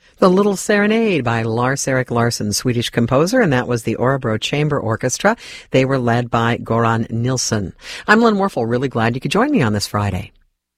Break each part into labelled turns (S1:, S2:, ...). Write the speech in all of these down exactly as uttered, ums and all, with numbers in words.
S1: The Little Serenade by Lars-Erik Larsson, Swedish composer, and that was the Örebro Chamber Orchestra. They were led by Goran Nilsson. I'm Lynn Warfel, really glad you could join me on this Friday.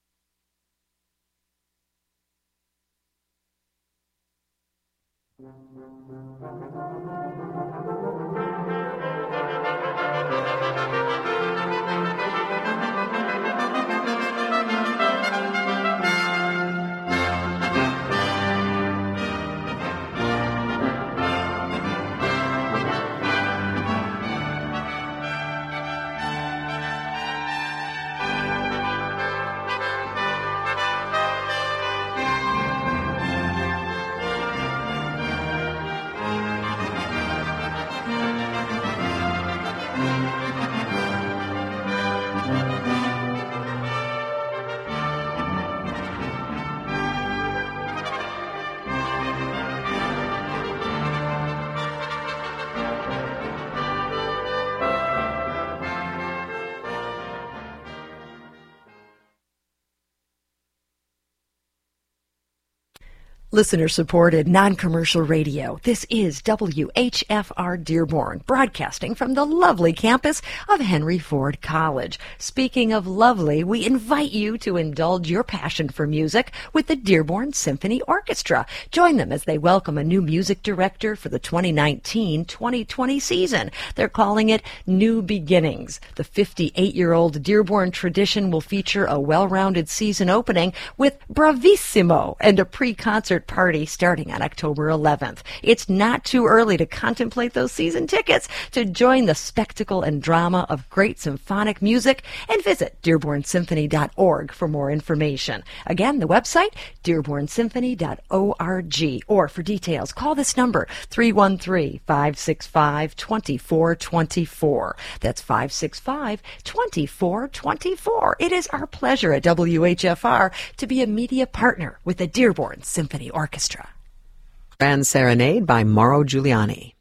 S2: Listener-supported, non-commercial radio. This is W H F R Dearborn, broadcasting from the lovely campus of Henry Ford College. Speaking of lovely, we invite you to indulge your passion for music with the Dearborn Symphony Orchestra. Join them as they welcome a new music director for the twenty nineteen twenty twenty season. They're calling it New Beginnings. The fifty-eight-year-old Dearborn tradition will feature a well-rounded season opening with Bravissimo and a pre-concert party starting on October eleventh. It's not too early to contemplate those season tickets to join the spectacle and drama of great symphonic music, and visit dearborn symphony dot org for more information. Again, the website, dearborn symphony dot org, or for details, call this number, three one three, five six five, two four two four. That's five six five, two four two four. It is our pleasure at W H F R to be a media partner with the Dearborn Symphony Orchestra.
S1: Grand Serenade by Mauro Giuliani.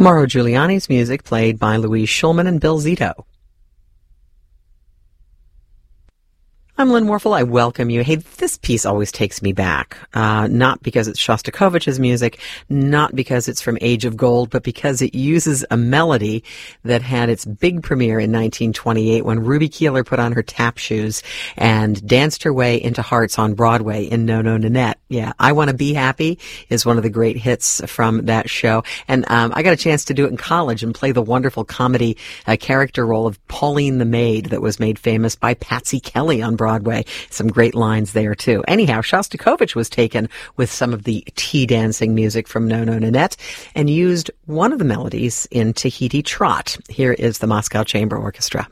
S1: Mauro Giuliani's music played by Louise Schulman and Bill Zito. I'm Lynn Warfel. I welcome you. Hey, this piece always takes me back, uh, not because it's Shostakovich's music, not because it's from Age of Gold, but because it uses a melody that had its big premiere in nineteen twenty-eight when Ruby Keeler put on her tap shoes and danced her way into hearts on Broadway in No No Nanette. Yeah, I Want to Be Happy is one of the great hits from that show. And um, I got a chance to do it in college and play the wonderful comedy uh, character role of Pauline the Maid that was made famous by Patsy Kelly on Broadway. Some great lines there, too. Anyhow, Shostakovich was taken with some of the tea dancing music from No No Nanette and used one of the melodies in Tahiti Trot. Here is the Moscow Chamber Orchestra.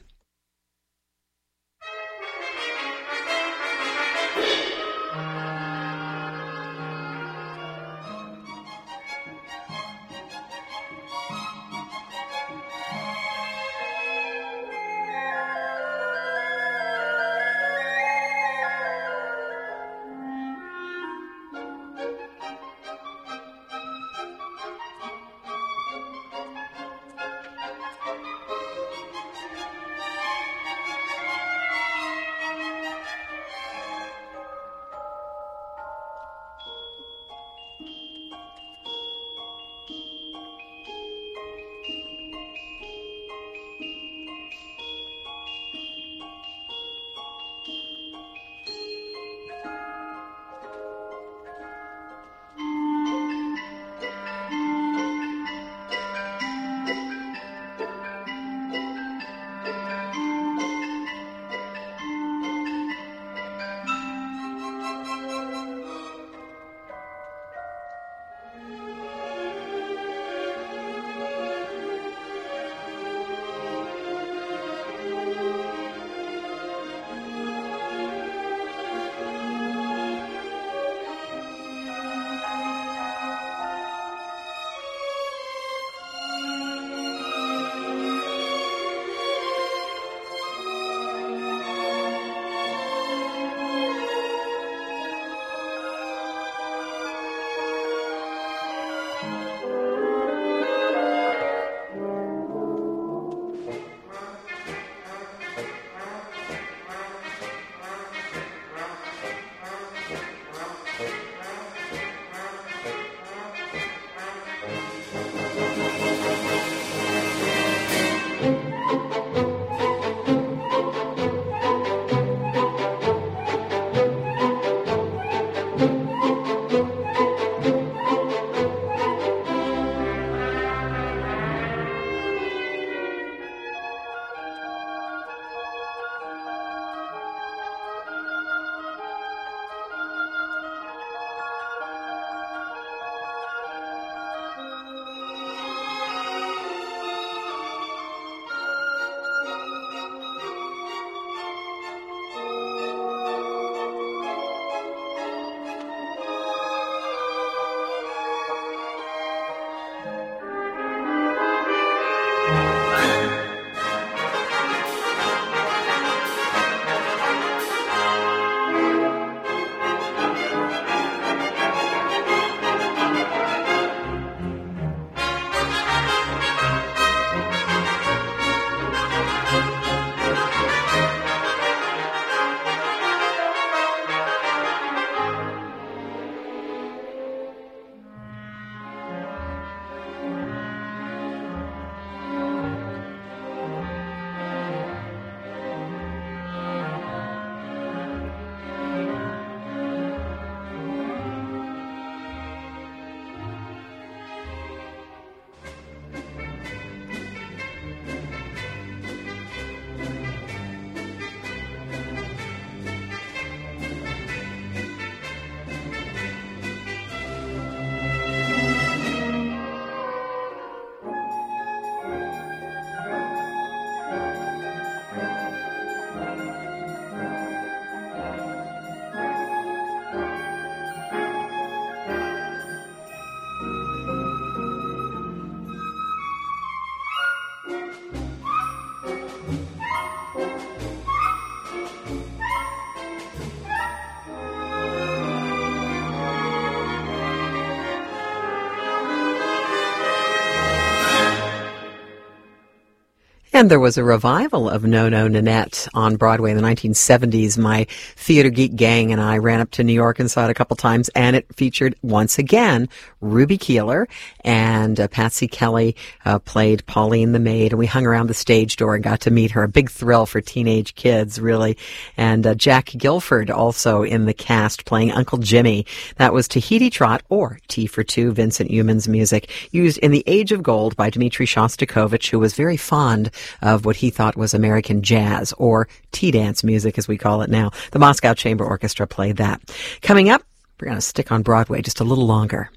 S1: And there was a revival of No No Nanette on Broadway in the nineteen seventies. My theater geek gang and I ran up to New York and saw it a couple times, and it featured once again Ruby Keeler, and uh, Patsy Kelly uh, played Pauline the maid, and we hung around the stage door and got to meet her. A big thrill for teenage kids, really. And uh, Jack Gilford also in the cast playing Uncle Jimmy. That was Tahiti Trot, or T for Two, Vincent Youmans music, used in The Age of Gold by Dmitri Shostakovich, who was very fond of what he thought was American jazz, or tea-dance music as we call it now. The Moscow Chamber Orchestra played that. Coming up, we're going to stick on Broadway just a little longer.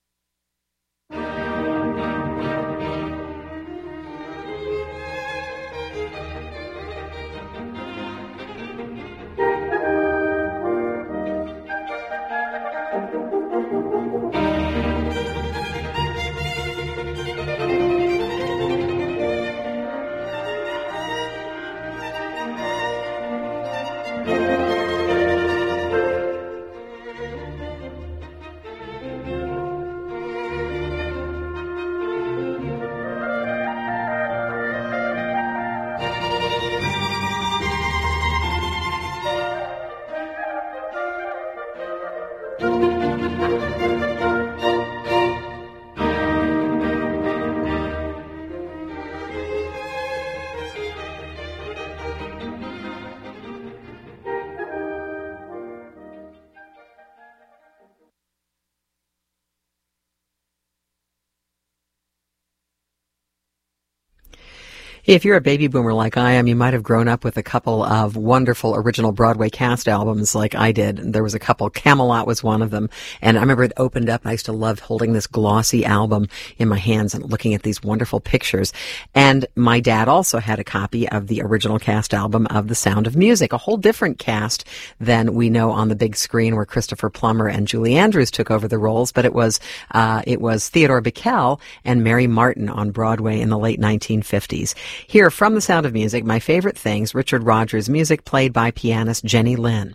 S1: If you're a baby boomer like I am, you might have grown up with a couple of wonderful original Broadway cast albums like I did. There was a couple. Camelot was one of them. And I remember it opened up, and I used to love holding this glossy album in my hands and looking at these wonderful pictures. And my dad also had a copy of the original cast album of The Sound of Music, a whole different cast than we know on the big screen where Christopher Plummer and Julie Andrews took over the roles. But it was, uh, it was Theodore Bikel and Mary Martin on Broadway in the late nineteen fifties. Here from The Sound of Music, my favorite things, Richard Rodgers music played by pianist Jenny Lin.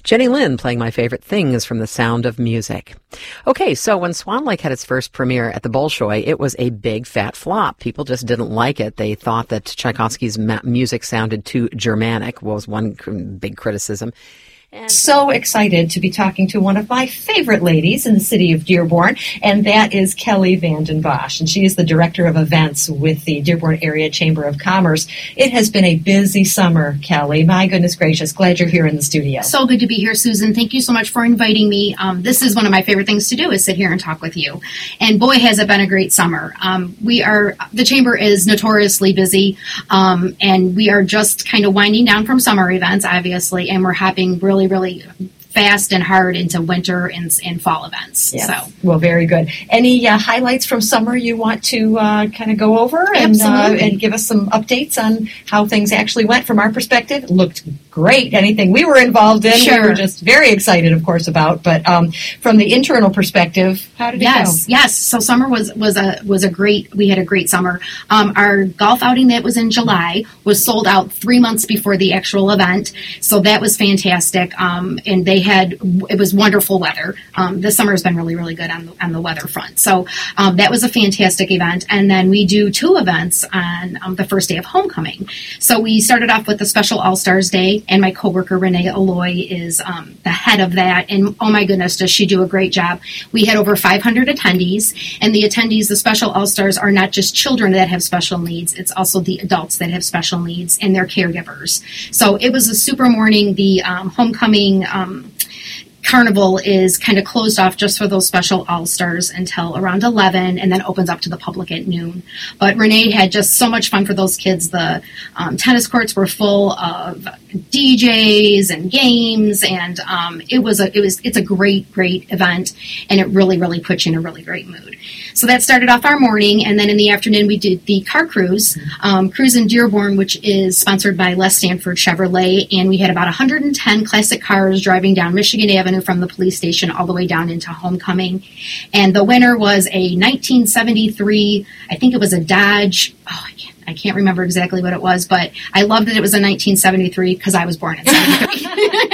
S1: Jenny Lynn playing my favorite things from The Sound of Music. Okay, so when Swan Lake had its first premiere at the Bolshoi, it was a big fat flop. People just didn't like it. They thought that Tchaikovsky's ma- music sounded too Germanic, was one big criticism. And
S2: so excited to be talking to one of my favorite ladies in the city of Dearborn, and that is Kelly Vanden Bosch, and she is the Director of Events with the Dearborn Area Chamber of Commerce. It has been a busy summer, Kelly. My goodness gracious, glad you're here in the studio.
S3: So good to be here, Susan. Thank you so much for inviting me. Um, this is one of my favorite things to do, is sit here and talk with you. And boy, has it been a great summer. Um, we are, the Chamber is notoriously busy, um, and we are just kind of winding down from summer events, obviously, and we're hopping really really fast and hard into winter and, and fall events.
S2: Yes.
S3: So,
S2: well, very good. Any uh, highlights from summer you want to uh, kind of go over and, uh, and give us some updates on how things actually went from our perspective? It looked great. Anything we were involved in,
S3: sure.
S2: we were just very excited, of course, about. But um, from the internal perspective, how did it
S3: yes,
S2: go?
S3: Yes, yes. So summer was was a was a great. We had a great summer. Um, our golf outing that was in July was sold out three months before the actual event, so that was fantastic. Um, and they had it was wonderful weather. Um, this summer has been really really good on the, on the weather front. So um, that was a fantastic event. And then we do two events on um, the first day of homecoming. So we started off with the special All Stars Day, and my coworker Renee Alloy is um, the head of that. And oh my goodness, does she do a great job? We had over five hundred attendees, and the attendees, the special All Stars, are not just children that have special needs. It's also the adults that have special needs and their caregivers. So it was a super morning. The um, homecoming um, Carnival is kind of closed off just for those special All-Stars until around eleven, and then opens up to the public at noon. But Renee had just so much fun for those kids. The um, tennis courts were full of D Js and games, and um, it was a it was it's a great great event, and it really really puts you in a really great mood. So that started off our morning, and then in the afternoon we did the car cruise, um, Cruise in Dearborn, which is sponsored by Les Stanford Chevrolet, and we had about one hundred ten classic cars driving down Michigan Avenue from the police station all the way down into homecoming. And the winner was a nineteen seventy-three, I think it was a Dodge, oh, I can't, I can't remember exactly what it was, but I loved that it was a nineteen seventy-three because I was born in seventy-three.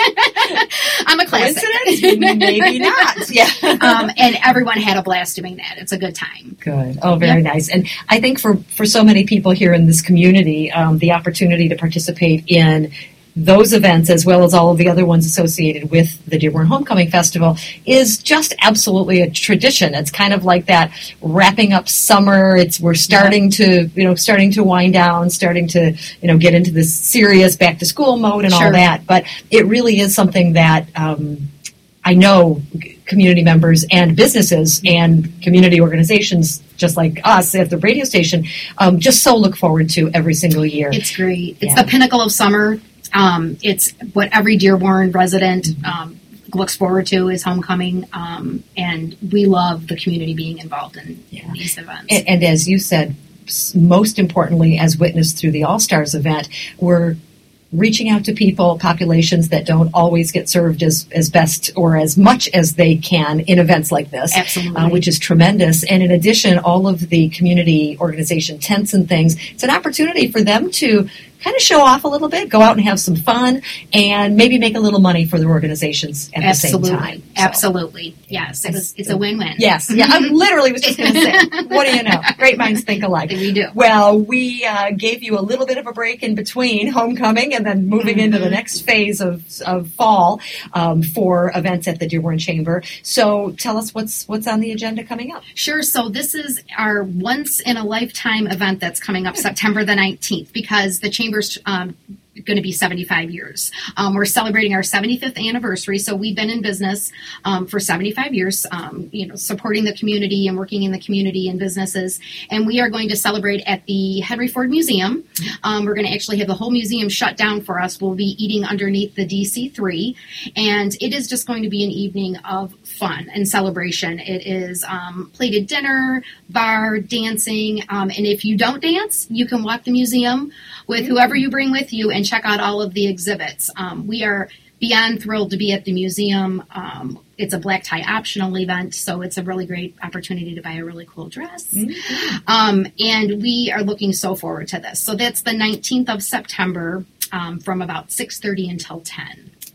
S3: I'm a classic.
S2: Coincidence? Maybe not. Yeah.
S3: um, and everyone had a blast doing that. It's a good time.
S2: Good. Oh, very yep. nice. And I think for, for so many people here in this community, um, the opportunity to participate in those events, as well as all of the other ones associated with the Dearborn Homecoming Festival, is just absolutely a tradition. It's kind of like that wrapping up summer. It's we're starting yeah. to, you know, starting to wind down, starting to, you know, get into this serious back to school mode and sure. all that. But it really is something that um, I know community members and businesses and community organizations just like us at the radio station um, just so look forward to every single year.
S3: It's great. It's
S2: yeah.
S3: the pinnacle of summer. Um, it's what every Dearborn resident um, looks forward to is homecoming, um, and we love the community being involved in, yeah. in these events.
S2: And, and as you said, most importantly, as witnessed through the All-Stars event, we're reaching out to people, populations that don't always get served as, as best or as much as they can in events like this.
S3: Absolutely.
S2: Uh, which is tremendous. And in addition, all of the community organization tents and things, it's an opportunity for them to kind of show off a little bit, go out and have some fun, and maybe make a little money for their organizations at
S3: Absolutely.
S2: the same time. So.
S3: Absolutely. Yes. It's, it's a win-win.
S2: Yes. Yeah. I literally was just going to say, what do you know? Great minds think alike.
S3: We do.
S2: Well, we uh, gave you a little bit of a break in between homecoming and then moving mm-hmm. into the next phase of, of fall um, for events at the Dearborn Chamber. So tell us what's what's on the agenda coming up.
S3: Sure. So this is our once-in-a-lifetime event that's coming up September the nineteenth, because the Chamber Chamber's um, going to be seventy-five years. Um, we're celebrating our seventy-fifth anniversary, so we've been in business um, for seventy-five years, um, you know, supporting the community and working in the community and businesses. And we are going to celebrate at the Henry Ford Museum. Um, we're going to actually have the whole museum shut down for us. We'll be eating underneath the D C three, and it is just going to be an evening of fun and celebration. It is um, plated dinner, bar, dancing, um, and if you don't dance, you can walk the museum with whoever you bring with you and check out all of the exhibits. Um, we are beyond thrilled to be at the museum. Um, it's a black tie optional event, so it's a really great opportunity to buy a really cool dress. Mm-hmm. Um, and we are looking so forward to this. So that's the nineteenth of September um, from about six thirty until ten.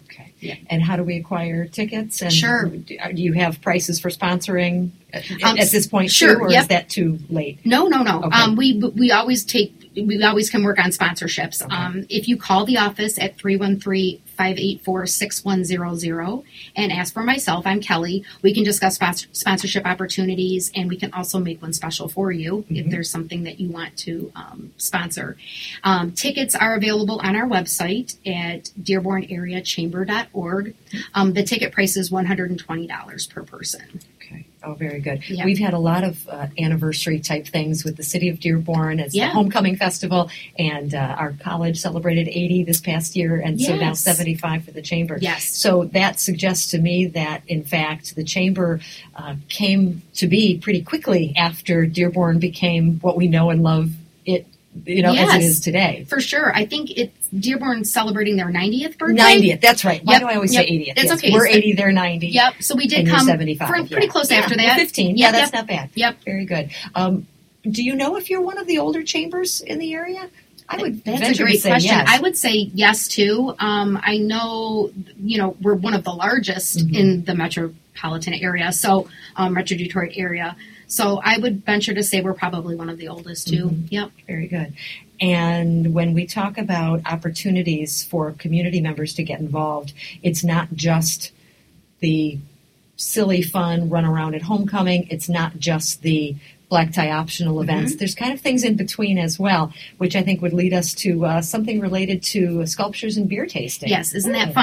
S2: Yeah. And how do we acquire tickets? And
S3: sure.
S2: Do you have prices for sponsoring at,
S3: um,
S2: at this point,
S3: sure,
S2: too, or
S3: yep.
S2: is that too late?
S3: No, no, no.
S2: Okay.
S3: Um, we we always take we always can work on sponsorships.
S2: Okay.
S3: Um, if you call the office at three one three, five eight four, six one zero zero and ask for myself, I'm Kelly, we can discuss sponsor- sponsorship opportunities, and we can also make one special for you mm-hmm. if there's something that you want to um, sponsor. Um, tickets are available on our website at dearborn area chamber dot org. Um, the ticket price is one hundred twenty dollars per person.
S2: Okay. Oh, very good.
S3: Yeah.
S2: We've had a lot of uh, anniversary type things with the City of Dearborn. It's
S3: yeah.
S2: the Homecoming Festival, and uh, our college celebrated eighty this past year, and
S3: yes.
S2: so now seventy-five for the Chamber.
S3: Yes.
S2: So that suggests to me that, in fact, the Chamber uh, came to be pretty quickly after Dearborn became what we know and love it, you know,
S3: yes.
S2: as it is today.
S3: For sure. I think it's Dearborn celebrating their ninetieth birthday.
S2: ninetieth, that's right. Why
S3: yep.
S2: do I always
S3: yep.
S2: say eightieth?
S3: It's
S2: yes.
S3: okay.
S2: We're
S3: so,
S2: eighty, they're ninety.
S3: Yep. So we did
S2: and
S3: come
S2: seventy-five,
S3: for,
S2: yeah.
S3: pretty close
S2: yeah.
S3: after that.
S2: fifteen.
S3: Yep,
S2: Yeah, that's
S3: yep.
S2: not bad.
S3: Yep.
S2: Very good. Um, do you know if you're one of the older chambers in the area? I would
S3: That's
S2: venture
S3: a great
S2: to say
S3: question.
S2: yes.
S3: I would say yes, too. Um, I know, you know, we're one of the largest mm-hmm. in the metropolitan area, so um, Metro Detroit area. So I would venture to say we're probably one of the oldest, too.
S2: Mm-hmm.
S3: Yep.
S2: Very good. And when we talk about opportunities for community members to get involved, it's not just the silly fun run around at homecoming. It's not just the black tie optional events. Mm-hmm. There's kind of things in between as well, which I think would lead us to uh, something related to sculptures and beer tasting.
S3: Yes, isn't that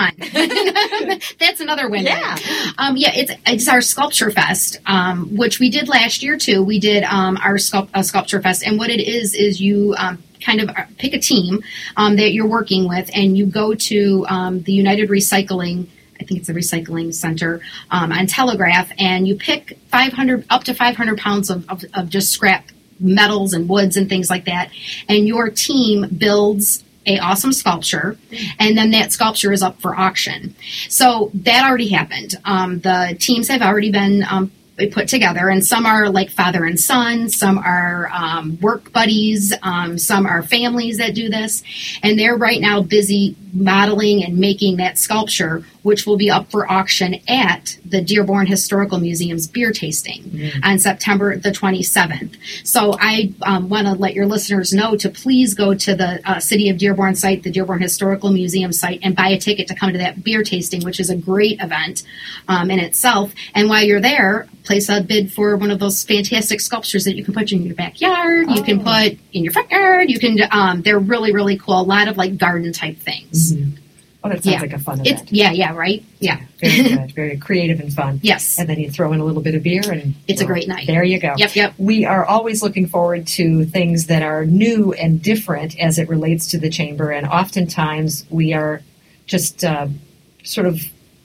S3: fun? That's another win.
S2: Yeah,
S3: um, yeah. It's it's our Sculpture Fest, um, which we did last year too. We did um, our sculpt, uh, Sculpture Fest, and what it is is you um, kind of pick a team um, that you're working with, and you go to um, the United Recycling. I think it's a recycling center um, on Telegraph, and you pick five hundred up to five hundred pounds of, of, of just scrap metals and woods and things like that, and your team builds a awesome sculpture, and then that sculpture is up for auction. So that already happened. Um, the teams have already been um, put together, and some are like father and son, some are um, work buddies, um, some are families that do this, and they're right now busy modeling and making that sculpture, which will be up for auction at the Dearborn Historical Museum's beer tasting mm. on September the twenty-seventh. So I um, want to let your listeners know to please go to the uh, City of Dearborn site, the Dearborn Historical Museum site, and buy a ticket to come to that beer tasting, which is a great event um, in itself. And while you're there, place a bid for one of those fantastic sculptures that you can put in your backyard, oh. you can put in your front yard, you can, um, they're really, really cool. A lot of like garden type things.
S2: Mm-hmm. Oh, that sounds
S3: yeah.
S2: like a fun event.
S3: It's, yeah, yeah, right? Yeah.
S2: Very good. Very creative and fun.
S3: Yes.
S2: And then you throw in a little bit of beer and
S3: it's
S2: well,
S3: a great night.
S2: There you go.
S3: Yep, yep.
S2: We are always looking forward to things that are new and different as it relates to the Chamber, and oftentimes we are just uh, sort of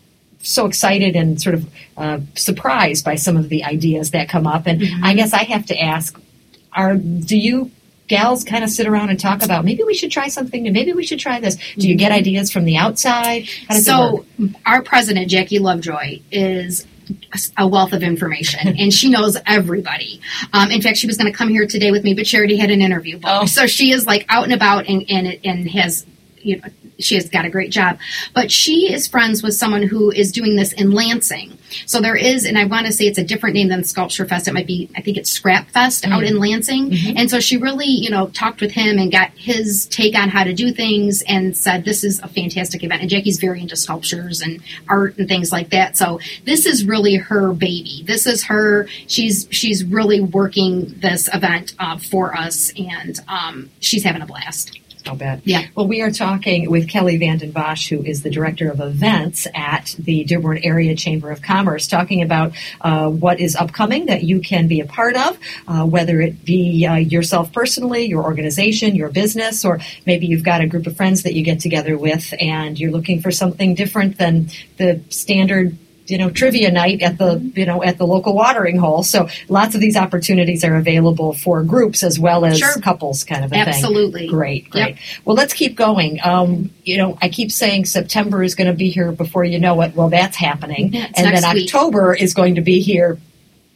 S2: so excited and sort of uh, surprised by some of the ideas that come up. And mm-hmm. I guess I have to ask, are do you gals kind of sit around and talk about maybe we should try something new, maybe we should try this? Do you get ideas from the outside? How does
S3: so
S2: it work?
S3: Our president, Jackie Lovejoy, is a wealth of information, and she knows everybody. Um, in fact, she was going to come here today with me, but she already had an interview booked. Oh. So she is like out and about and and, and has, you know, she has got a great job. But she is friends with someone who is doing this in Lansing. So there is, and I want to say it's a different name than Sculpture Fest. It might be, I think it's Scrap Fest mm-hmm. out in Lansing. Mm-hmm. And so she really, you know, talked with him and got his take on how to do things and said, this is a fantastic event. And Jackie's very into sculptures and art and things like that. So this is really her baby. This is her, she's she's really working this event uh, for us, and um, she's having a blast.
S2: I'll bet.
S3: Yeah.
S2: Well, we are talking with Kelly Vanden Bosch, who is the Director of Events at the Dearborn Area Chamber of Commerce, talking about uh, what is upcoming that you can be a part of, uh, whether it be uh, yourself personally, your organization, your business, or maybe you've got a group of friends that you get together with and you're looking for something different than the standard, you know, trivia night at the, you know, at the local watering hole. So lots of these opportunities are available for groups as well as
S3: sure.
S2: couples kind of a
S3: Absolutely.
S2: thing. Great, great.
S3: Yep.
S2: Well, let's keep going. Um, you know, I keep saying September is going to be here before you know it. Well, that's happening.
S3: Yeah,
S2: and then
S3: week.
S2: October is going to be here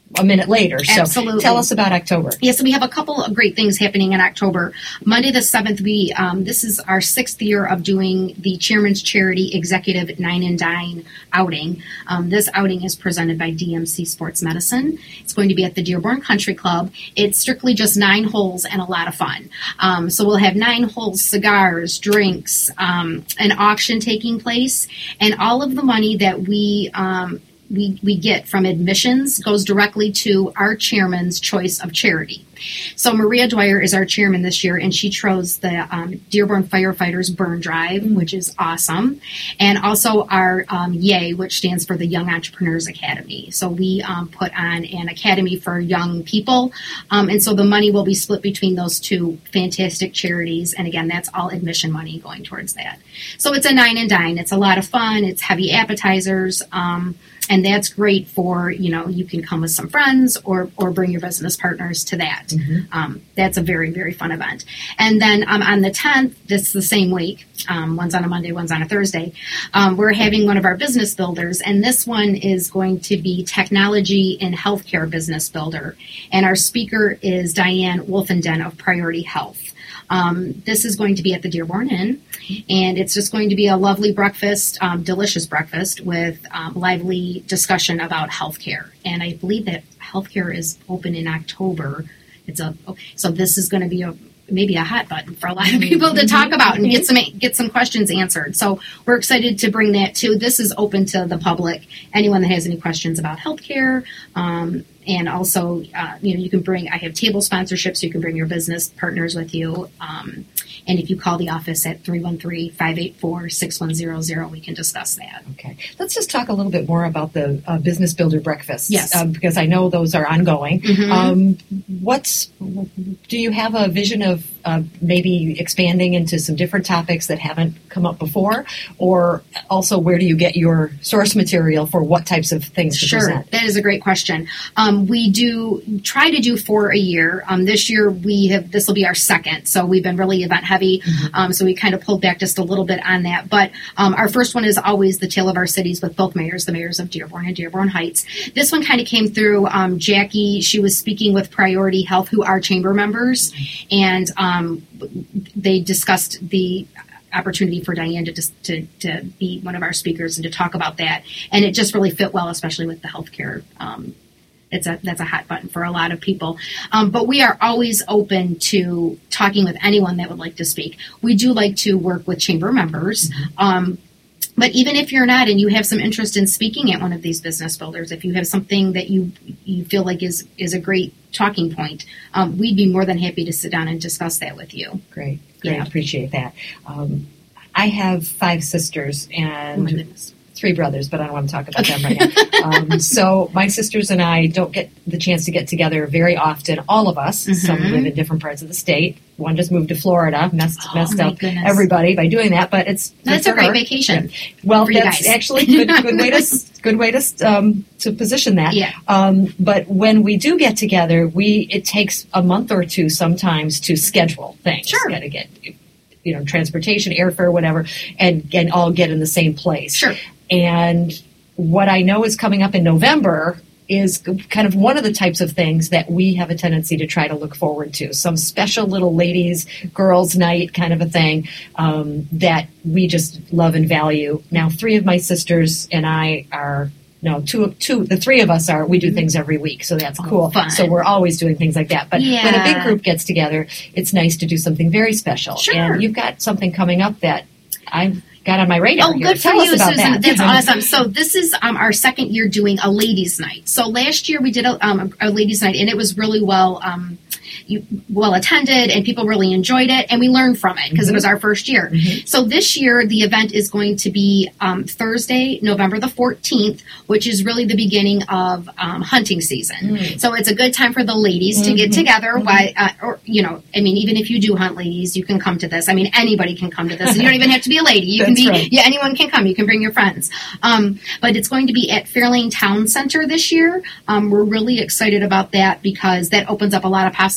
S2: a minute later. So
S3: Absolutely.
S2: Tell us about October.
S3: Yes, yeah, so we have a couple of great things happening in October. Monday the seventh, we um, this is our sixth year of doing the Chairman's Charity Executive Nine and Dine outing. Um, this outing is presented by D M C Sports Medicine. It's going to be at the Dearborn Country Club. It's strictly just nine holes and a lot of fun. Um, so we'll have nine holes, cigars, drinks, um, an auction taking place, and all of the money that we um, we, we get from admissions goes directly to our chairman's choice of charity. So Maria Dwyer is our chairman this year, and she chose the um, Dearborn Firefighters Burn Drive, which is awesome, and also our um, YAY, which stands for the Young Entrepreneurs Academy. So we um, put on an academy for young people, um, and so the money will be split between those two fantastic charities, and again, that's all admission money going towards that. So it's a nine and dine. It's a lot of fun. It's heavy appetizers, um, and that's great for, you know, you can come with some friends or, or bring your business partners to that. Mm-hmm. Um, that's a very, very fun event. And then um, on the tenth, this the same week, um, one's on a Monday, one's on a Thursday, um, we're having one of our business builders, and this one is going to be Technology in Healthcare Business Builder. And our speaker is Diane Wolfenden of Priority Health. Um, this is going to be at the Dearborn Inn, and it's just going to be a lovely breakfast, um, delicious breakfast with um, lively discussion about healthcare. And I believe that healthcare is open in October. It's a so this is going to be a maybe a hot button for a lot of people to talk about and get some get some questions answered. So we're excited to bring that too. This is open to the public. Anyone that has any questions about healthcare. Um, And also, uh, you know, you can bring, I have table sponsorships, so you can bring your business partners with you. Um, and if you call the office at three one three, five eight four, six one zero zero, we can discuss that.
S2: Okay. Let's just talk a little bit more about the uh, Business Builder breakfasts.
S3: Yes.
S2: Uh, because I know those are ongoing.
S3: Mm-hmm.
S2: Um, what's, do you have a vision of uh, maybe expanding into some different topics that haven't come up before? Or also, where do you get your source material for what types of things to
S3: sure.
S2: present?
S3: Sure. That is a great question. Um, we do try to do four a year. Um, this year we have, this will be our second. So we've been really event heavy. Mm-hmm. Um, so we kind of pulled back just a little bit on that. But um, our first one is always the Tale of Our Cities with both mayors, the mayors of Dearborn and Dearborn Heights. This one kind of came through um, Jackie. She was speaking with Priority Health, who are chamber members. And um, they discussed the opportunity for Diane to, just, to to be one of our speakers and to talk about that. And it just really fit well, especially with the healthcare. Um, it's a that's a hot button for a lot of people. Um, but we are always open to talking with anyone that would like to speak. We do like to work with chamber members. Mm-hmm. Um, But even if you're not and you have some interest in speaking at one of these business builders, if you have something that you you feel like is, is a great talking point, um, we'd be more than happy to sit down and discuss that with you.
S2: Great. Great.
S3: Yeah.
S2: Appreciate that. Um, I have five sisters and
S3: oh my goodness.
S2: three brothers, but I don't want to talk about them right now. Um, so my sisters and I don't get the chance to get together very often, all of us. Mm-hmm. Some live in different parts of the state. One just moved to Florida, messed, oh, messed up goodness. everybody by doing that, but it's
S3: That's a great her. vacation.
S2: Yeah. Well,
S3: for
S2: that's actually good, good way to good way to um, to position that.
S3: Yeah.
S2: Um, but when we do get together, we it takes a month or two sometimes to schedule things.
S3: Sure.
S2: Got to get you know transportation, airfare, whatever, and and all get in the same place.
S3: Sure.
S2: And what I know is coming up in November is kind of one of the types of things that we have a tendency to try to look forward to. Some special little ladies, girls' night kind of a thing um, that we just love and value. Now, three of my sisters and I are, no, two, two, the three of us are, we do things every week, so that's cool.
S3: Oh, fun.
S2: So we're always doing things like that. But
S3: yeah.
S2: when a big group gets together, it's nice to do something very special.
S3: Sure.
S2: And you've got something coming up that I've got on my radar.
S3: Oh,
S2: here.
S3: good
S2: Tell
S3: for
S2: us
S3: you,
S2: about
S3: Susan.
S2: that.
S3: That's awesome. So this is um, our second year doing a ladies' night. So last year we did a, um, a ladies' night, and it was really well um, you, well attended, and people really enjoyed it, and we learned from it because mm-hmm. it was our first year. Mm-hmm. So this year the event is going to be um, Thursday, November the fourteenth, which is really the beginning of um, hunting season. Mm-hmm. So it's a good time for the ladies mm-hmm. to get together. Mm-hmm. Why, uh, or you know, I mean, even if you do hunt, ladies, you can come to this. I mean, anybody can come to this. You don't even have to be a lady. You can be,
S2: right.
S3: yeah, anyone can come. You can bring your friends. Um, but it's going to be at Fairlane Town Center this year. Um, we're really excited about that because that opens up a lot of possibilities.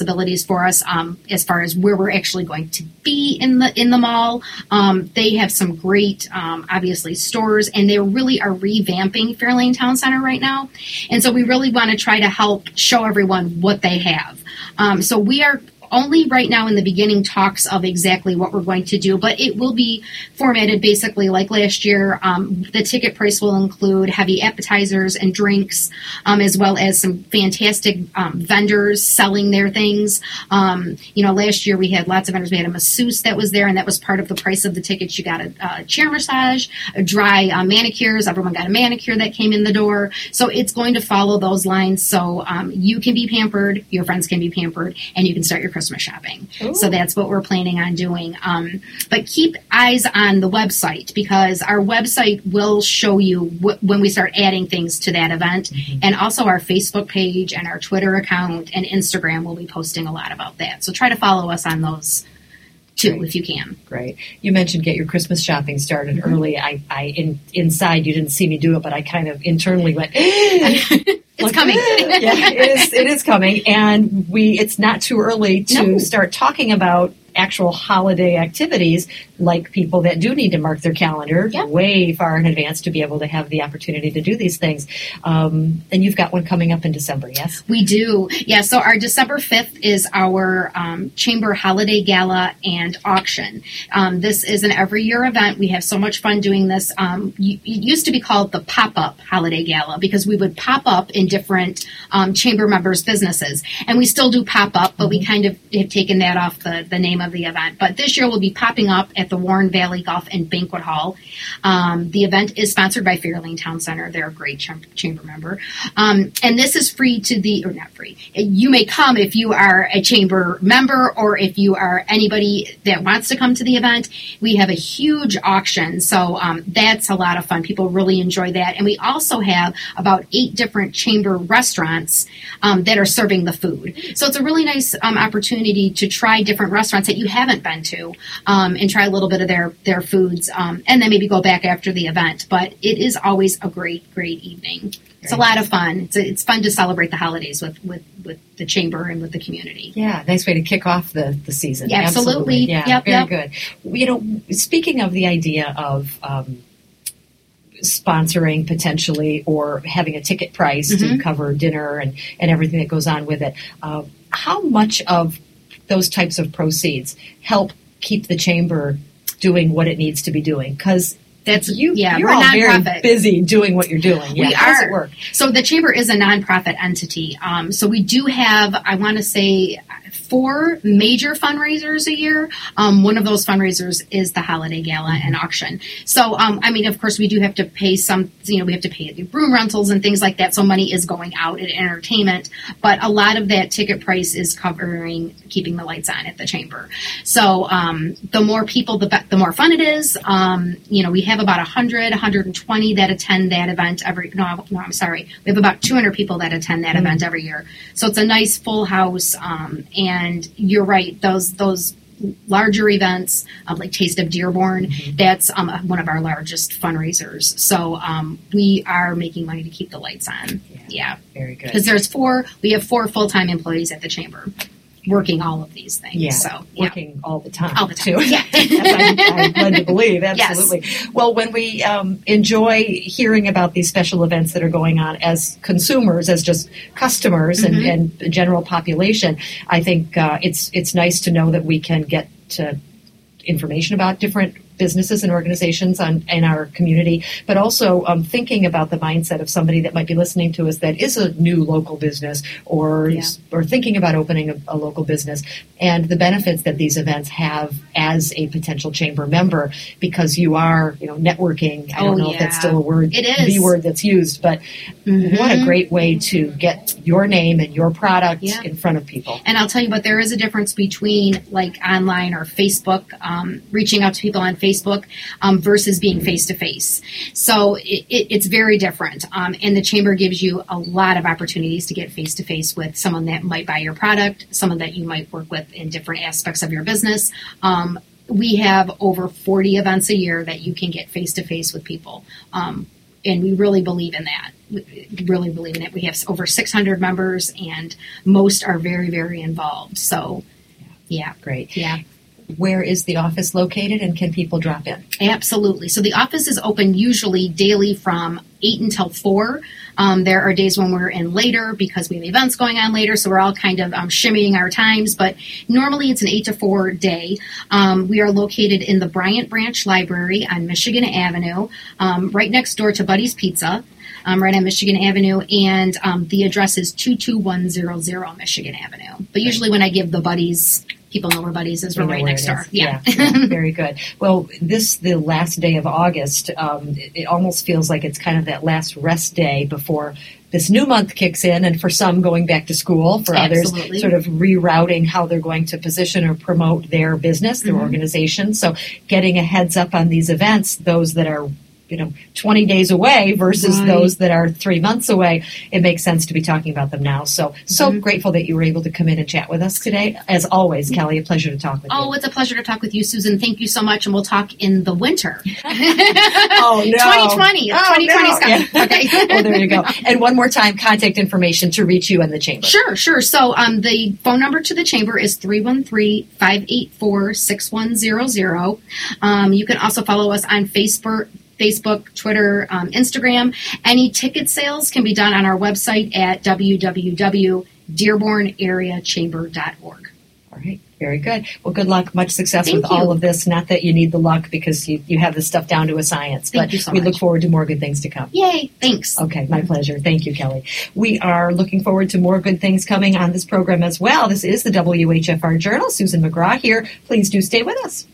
S3: possibilities for us um, as far as where we're actually going to be in the in the mall. Um, they have some great, um, obviously, stores, and they really are revamping Fairlane Town Center right now. And so we really want to try to help show everyone what they have. Um, so we are only right now in the beginning talks of exactly what we're going to do, but it will be formatted basically like last year. Um, the ticket price will include heavy appetizers and drinks, um, as well as some fantastic um, vendors selling their things. Um, you know, last year we had lots of vendors. We had a masseuse that was there, and that was part of the price of the tickets. You got a, a chair massage, a dry uh, manicures. Everyone got a manicure that came in the door. So it's going to follow those lines so um, you can be pampered, your friends can be pampered, and you can start your Christmas shopping. Ooh. So that's what we're planning on doing. Um, but keep eyes on the website, because our website will show you wh- when we start adding things to that event. Mm-hmm. And also our Facebook page and our Twitter account and Instagram will be posting a lot about that. So try to follow us on those too, Great. If you can.
S2: Great. You mentioned get your Christmas shopping started mm-hmm. early. I, I in, inside, you didn't see me do it, but I kind of internally went,
S3: it's like, coming.
S2: Yeah, it is, it is coming. And we, it's not too early to no. start talking about actual holiday activities, like people that do need to mark their calendar yep. way far in advance to be able to have the opportunity to do these things. Um, and you've got one coming up in December, yes?
S3: We do. Yeah, so our December fifth is our um, Chamber Holiday Gala and Auction. Um, this is an every year event. We have so much fun doing this. Um, it used to be called the Pop-Up Holiday Gala, because we would pop up in different um, Chamber members' businesses. And we still do pop-up, but mm-hmm. we kind of have taken that off the, the name of the event. But this year we'll be popping up at the Warren Valley Golf and Banquet Hall. Um, the event is sponsored by Fairlane Town Center. They're a great ch- chamber member. Um, and this is free to the, or not free, you may come if you are a chamber member or if you are anybody that wants to come to the event. We have a huge auction, so um, that's a lot of fun. People really enjoy that. And we also have about eight different chamber restaurants um, that are serving the food. So it's a really nice um, opportunity to try different restaurants that you haven't been to um, and try a little bit of their, their foods, um, and then maybe go back after the event. But it is always a great, great evening. It's a lot of fun. It's a, it's fun to celebrate the holidays with, with, with the chamber and with the community.
S2: Yeah, nice way to kick off the, the season.
S3: Yeah, absolutely. absolutely.
S2: Yeah,
S3: yep,
S2: very
S3: yep.
S2: good. You know, speaking of the idea of um, sponsoring potentially or having a ticket price mm-hmm. to cover dinner and, and everything that goes on with it, uh, how much of those types of proceeds help keep the chamber doing what it needs to be doing? Because that's you.
S3: Yeah,
S2: you're
S3: we're
S2: all
S3: nonprofit.
S2: Very busy doing what you're doing. Yeah.
S3: We
S2: How
S3: are.
S2: does it work?
S3: So the chamber is a nonprofit entity. Um, so we do have, I want to say, four major fundraisers a year. Um, one of those fundraisers is the Holiday Gala and Auction. So, um, I mean, of course, we do have to pay some, you know, we have to pay the room rentals and things like that. So money is going out at entertainment. But a lot of that ticket price is covering keeping the lights on at the chamber. So um, the more people, the, be- the more fun it is. Um, you know, we have about one hundred, one hundred twenty that attend that event every, no, no, I'm sorry. We have about two hundred people that attend that mm-hmm. event every year. So it's a nice full house. Um, and you're right, those, those larger events, um, like Taste of Dearborn, mm-hmm. that's um, one of our largest fundraisers. So um, we are making money to keep the lights on.
S2: Yeah,
S3: yeah.
S2: Very good.
S3: Because there's four, we have four full-time employees at the chamber working all of these things.
S2: Yeah,
S3: so, yeah.
S2: working all the time.
S3: All the time,
S2: too.
S3: yeah.
S2: I'm led to believe, absolutely.
S3: Yes.
S2: Well, when we um, enjoy hearing about these special events that are going on as consumers, as just customers mm-hmm. and, and the general population, I think uh, it's it's nice to know that we can get to information about different businesses and organizations on, in our community, but also um, thinking about the mindset of somebody that might be listening to us that is a new local business or yeah. or thinking about opening a, a local business, and the benefits that these events have as a potential chamber member, because you are, you know, networking. I don't
S3: oh,
S2: know
S3: yeah.
S2: if that's still a word,
S3: it is.
S2: the word that's used, but mm-hmm. what a great way to get your name and your product yeah. in front of people.
S3: And I'll tell you what, there is a difference between like online or Facebook, um, reaching out to people on Facebook um, versus being face-to-face. So it, it, it's very different. Um, and the chamber gives you a lot of opportunities to get face-to-face with someone that might buy your product, someone that you might work with in different aspects of your business. Um, we have over forty events a year that you can get face-to-face with people. Um, and we really believe in that. We really believe in it. We have over six hundred members, and most are very, very involved. So, yeah.
S2: Great.
S3: Yeah.
S2: Where is the office located, and can people drop in?
S3: Absolutely. So the office is open usually daily from eight until four. Um, there are days when we're in later because we have events going on later, so we're all kind of um, shimmying our times, but normally it's an eight to four day. Um, we are located in the Bryant Branch Library on Michigan Avenue, um, right next door to Buddy's Pizza, um, right on Michigan Avenue, and um, the address is two two one zero zero Michigan Avenue. But usually when I give the Buddy's, people know where Buddy's is. We're right next door. Yeah.
S2: yeah. yeah. Very good. Well, this, the last day of August, um, it, it almost feels like it's kind of that last rest day before this new month kicks in, and for some going back to school, for
S3: Absolutely.
S2: others sort of rerouting how they're going to position or promote their business, their
S3: Mm-hmm.
S2: organization. So getting a heads up on these events, those that are you know, twenty days away versus
S3: Right.
S2: those that are three months away, it makes sense to be talking about them now. So, so
S3: Mhm.
S2: grateful that you were able to come in and chat with us today. As always, Kelly, a pleasure to talk with
S3: Oh,
S2: you.
S3: it's a pleasure to talk with you, Susan. Thank you so much, and we'll talk in the winter.
S2: Oh, no.
S3: twenty twenty.
S2: Oh,
S3: twenty twenty is
S2: no.
S3: coming.
S2: Yeah.
S3: Okay.
S2: Well, there you go. And one more time, contact information to reach you and the chamber.
S3: Sure, sure. So um, the phone number to the chamber is three one three, five eight four, six one zero zero. Um, you can also follow us on Facebook, Facebook, Twitter, um, Instagram. Any ticket sales can be done on our website at w w w dot dearborn area chamber dot org.
S2: All right. Very good. Well, good luck. Much success
S3: Thank
S2: with
S3: you.
S2: all of this. Not that you need the luck because you, you have this stuff down to a science.
S3: Thank
S2: but
S3: you so
S2: we
S3: much.
S2: look forward to more good things to come.
S3: Yay, thanks.
S2: Okay, my pleasure. Thank you, Kelly. We are looking forward to more good things coming on this program as well. This is the W H F R Journal. Susan McGraw here. Please do stay with us.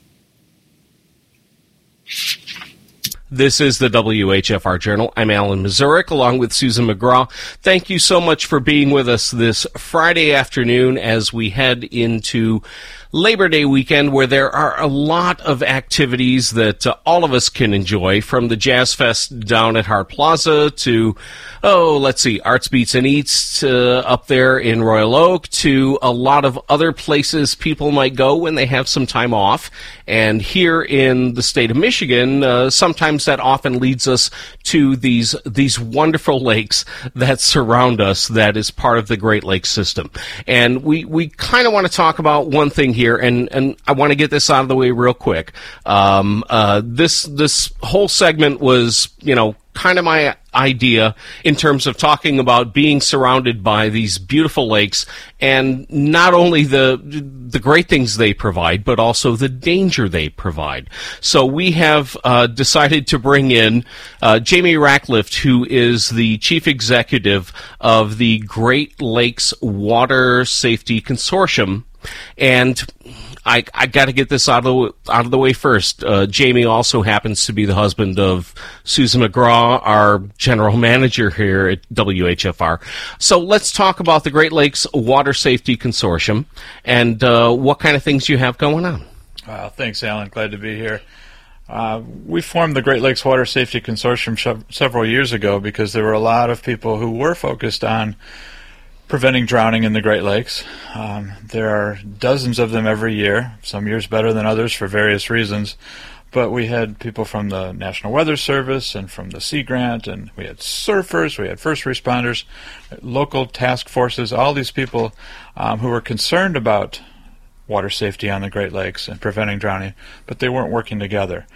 S4: This is the W H F R Journal. I'm Alan Mazurek, along with Susan McGraw. Thank you so much for being with us this Friday afternoon as we head into Labor Day weekend, where there are a lot of activities that uh, all of us can enjoy, from the Jazz Fest down at Hart Plaza to, oh, let's see, Arts, Beats, and Eats uh, up there in Royal Oak, to a lot of other places people might go when they have some time off. And here in the state of Michigan, uh, sometimes that often leads us to these these wonderful lakes that surround us, that is part of the Great Lakes system. And we, we kind of want to talk about one thing here, and, and I want to get this out of the way real quick. Um, uh, this this whole segment was, you know, kind of my idea in terms of talking about being surrounded by these beautiful lakes, and not only the the great things they provide, but also the danger they provide. So we have uh, decided to bring in uh, Jamie Ratcliffe, who is the chief executive of the Great Lakes Water Safety Consortium. And I, I got to get this out of the, out of the way first. Uh, Jamie also happens to be the husband of Susan McGraw, our general manager here at W H F R. So let's talk about the Great Lakes Water Safety Consortium and uh, what kind of things you have going on.
S5: Uh, thanks, Alan. Glad to be here. Uh, we formed the Great Lakes Water Safety Consortium sh- several years ago because there were a lot of people who were focused on preventing drowning in the Great Lakes. Um, there are dozens of them every year, some years better than others for various reasons. But we had people from the National Weather Service and from the Sea Grant, and we had surfers, we had first responders, local task forces, all these people um, who were concerned about water safety on the Great Lakes and preventing drowning, but they weren't working together.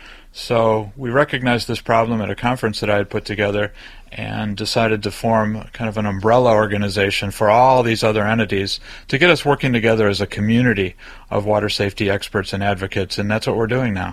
S5: So we recognized this problem at a conference that I had put together and decided to form kind of an umbrella organization for all these other entities to get us working together as a community of water safety experts and advocates, and that's what we're doing now.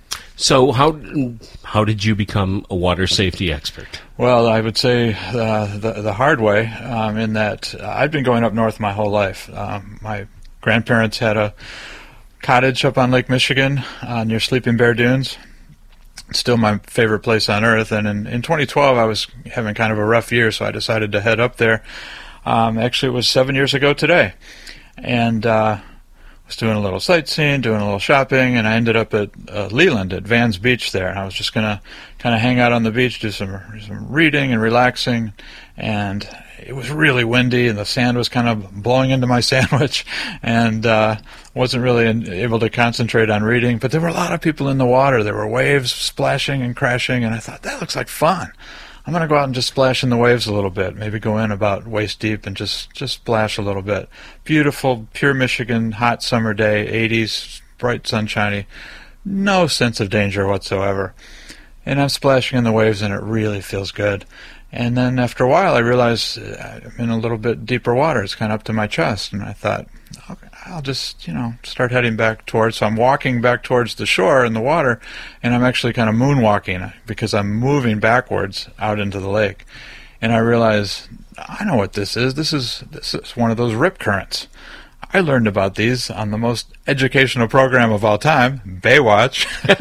S4: So how how did you become a water safety expert?
S5: Well, I would say uh, the, the hard way, um, in that I've been going up north my whole life. Um, my grandparents had a cottage up on Lake Michigan uh, near Sleeping Bear Dunes. It's still my favorite place on earth. And in, in twenty twelve, I was having kind of a rough year, so I decided to head up there. Um, actually, it was seven years ago today. And uh, was doing a little sightseeing, doing a little shopping, and I ended up at uh, Leland at Vans Beach there. And I was just going to kind of hang out on the beach, do some, some reading and relaxing. And it was really windy, and the sand was kind of blowing into my sandwich, and uh, wasn't really in, able to concentrate on reading. But there were a lot of people in the water. There were waves splashing and crashing, and I thought, that looks like fun. I'm going to go out and just splash in the waves a little bit, maybe go in about waist deep and just, just splash a little bit. Beautiful, pure Michigan, hot summer day, eighties, bright, sunshiny, no sense of danger whatsoever. And I'm splashing in the waves, and it really feels good. And then after a while, I realized I'm in a little bit deeper water. It's kind of up to my chest, and I thought, okay, I'll just, you know, start heading back towards. So I'm walking back towards the shore in the water, and I'm actually kind of moonwalking because I'm moving backwards out into the lake. And I realize, I know what this is. This is this is one of those rip currents. I learned about these on the most educational program of all time, Baywatch,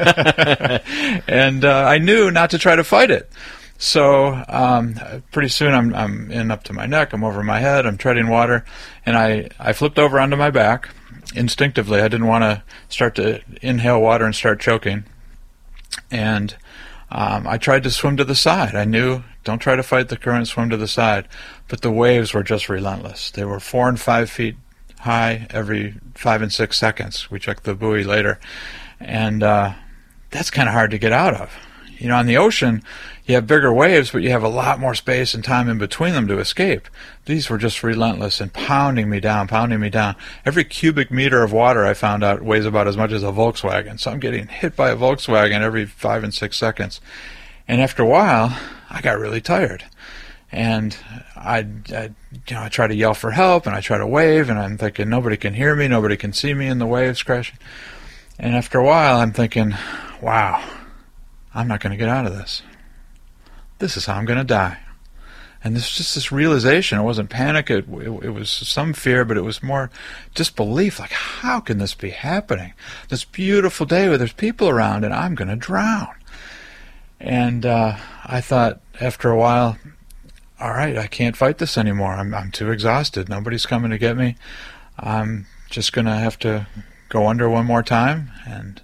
S5: and uh, I knew not to try to fight it. So um, pretty soon I'm I'm in up to my neck, I'm over my head, I'm treading water, and I, I flipped over onto my back instinctively. I didn't want to start to inhale water and start choking. And um, I tried to swim to the side. I knew, don't try to fight the current, swim to the side. But the waves were just relentless. They were four and five feet high every five and six seconds. We checked the buoy later. And uh, that's kind of hard to get out of. You know, on the ocean, you have bigger waves, but you have a lot more space and time in between them to escape. These were just relentless and pounding me down, pounding me down. Every cubic meter of water, I found out, weighs about as much as a Volkswagen. So I'm getting hit by a Volkswagen every five and six seconds. And after a while, I got really tired. And I, I, you know, I try to yell for help, and I try to wave, and I'm thinking, nobody can hear me, nobody can see me in the waves crashing. And after a while, I'm thinking, wow, I'm not going to get out of this. This is how I'm going to die. And there's just this realization. It wasn't panic. It, it, it was some fear, but it was more disbelief. Like, how can this be happening? This beautiful day where there's people around, and I'm going to drown. And uh, I thought, after a while, all right, I can't fight this anymore. I'm, I'm too exhausted. Nobody's coming to get me. I'm just going to have to go under one more time and